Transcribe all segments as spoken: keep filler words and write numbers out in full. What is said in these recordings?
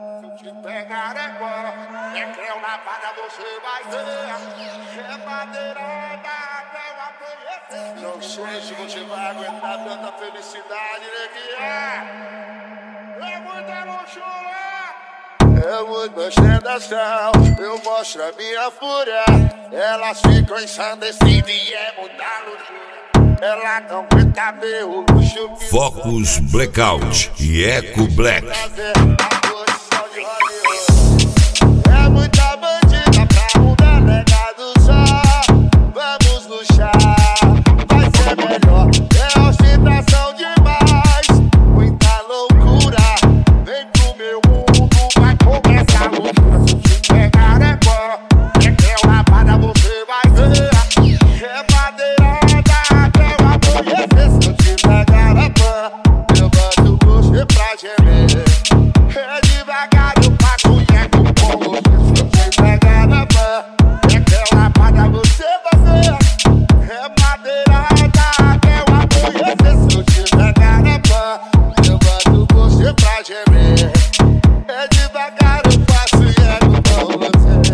Se te pegar agora, é creu na palha, você vai ver. É madeirada, eu apanhei. Não sei se você vai aguentar tanta felicidade, neguinha. É muita luxúria, é muita ostentação. Eu mostro a minha fúria. Elas ficam ensandecidas e é muita luxúria. Ela não aguenta ver o luxo. Focus Blackout e Eco Black. É muita bandida pra um delegado só. Vamos luxar, vai ser melhor. É ostentação demais, muita loucura. Vem pro meu mundo, vai começar a loucura. Se te pegar é bom, é que eu lapada você vai ver. É madeirada, que eu amanhecer. Se eu te pegar é bom, eu boto você pra gemer. É devagar, eu passo e é com você. Se eu te pegar na mão, é que eu lapada você vai ver. É madeirada, que eu amanhecer. Se eu te pegar na mão, eu boto você pra gemer. É devagar, eu passo e é com você.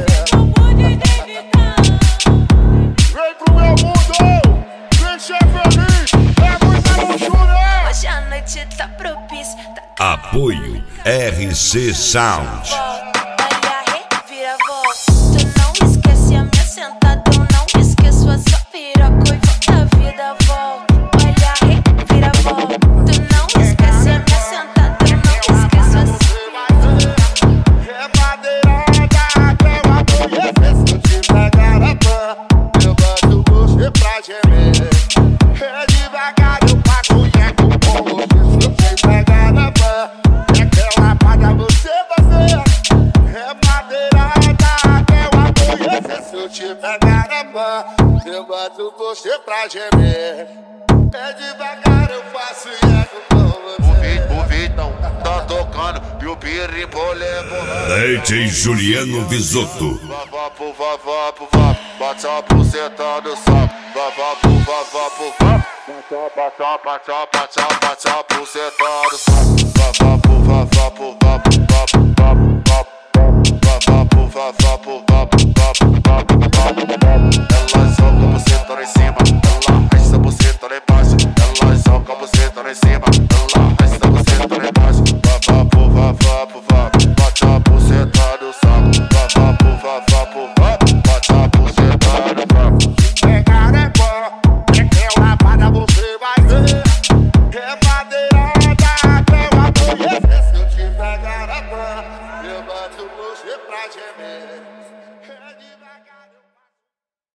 Vem pro meu mundo, vem ser feliz, é muita luxúria. Hoje a noite tá propícia, tá. Apoio R C Sound. Olha a reviravolta. Tu não esquece a minha sentada, eu não esqueço a sua piroca e volta a vida volta. Olha a reviravolta. Tu não esquece a minha sentada, eu não esqueço a sua. É madeirada, que eu amanhecer. Se eu te pegar a pan, eu boto você pra gemer. É devagar, eu passo e é com você. Se eu te pegar na pan, é que eu lapada você vai ver. É madeirada, que eu amanhecer. Se eu te pegar na pan, eu boto você pra gemer. É devagar, eu faço e é com você. O Vitão tá tocando e o birimbolo é bolado. D J Juliano Visotto. Vavá pro vavá pro vá, bate a buceta do sapo. Vavá pro vavá pro vá, bate a, bate a, bate a, bate a buceta do sapo. Vavá pro vavá pro vá, vá, vá, vá, vavá pro vavá pro vá, vá, vá, vá. Ela joga a buceta lá em cima, ela resta a buceta lá embaixo. Ela joga a buceta lá em cima, ela resta a buceta lá embaixo. Vavá pro vavá pro vá, bate a buceta do sapo. Vavá pro vavá pro vá, bate a buceta do sapo. Pegar é bom, é que eu lapada você vai ver. É madeirada, que eu amanhecer. Se eu te pegar é bom, eu boto você pra gemer.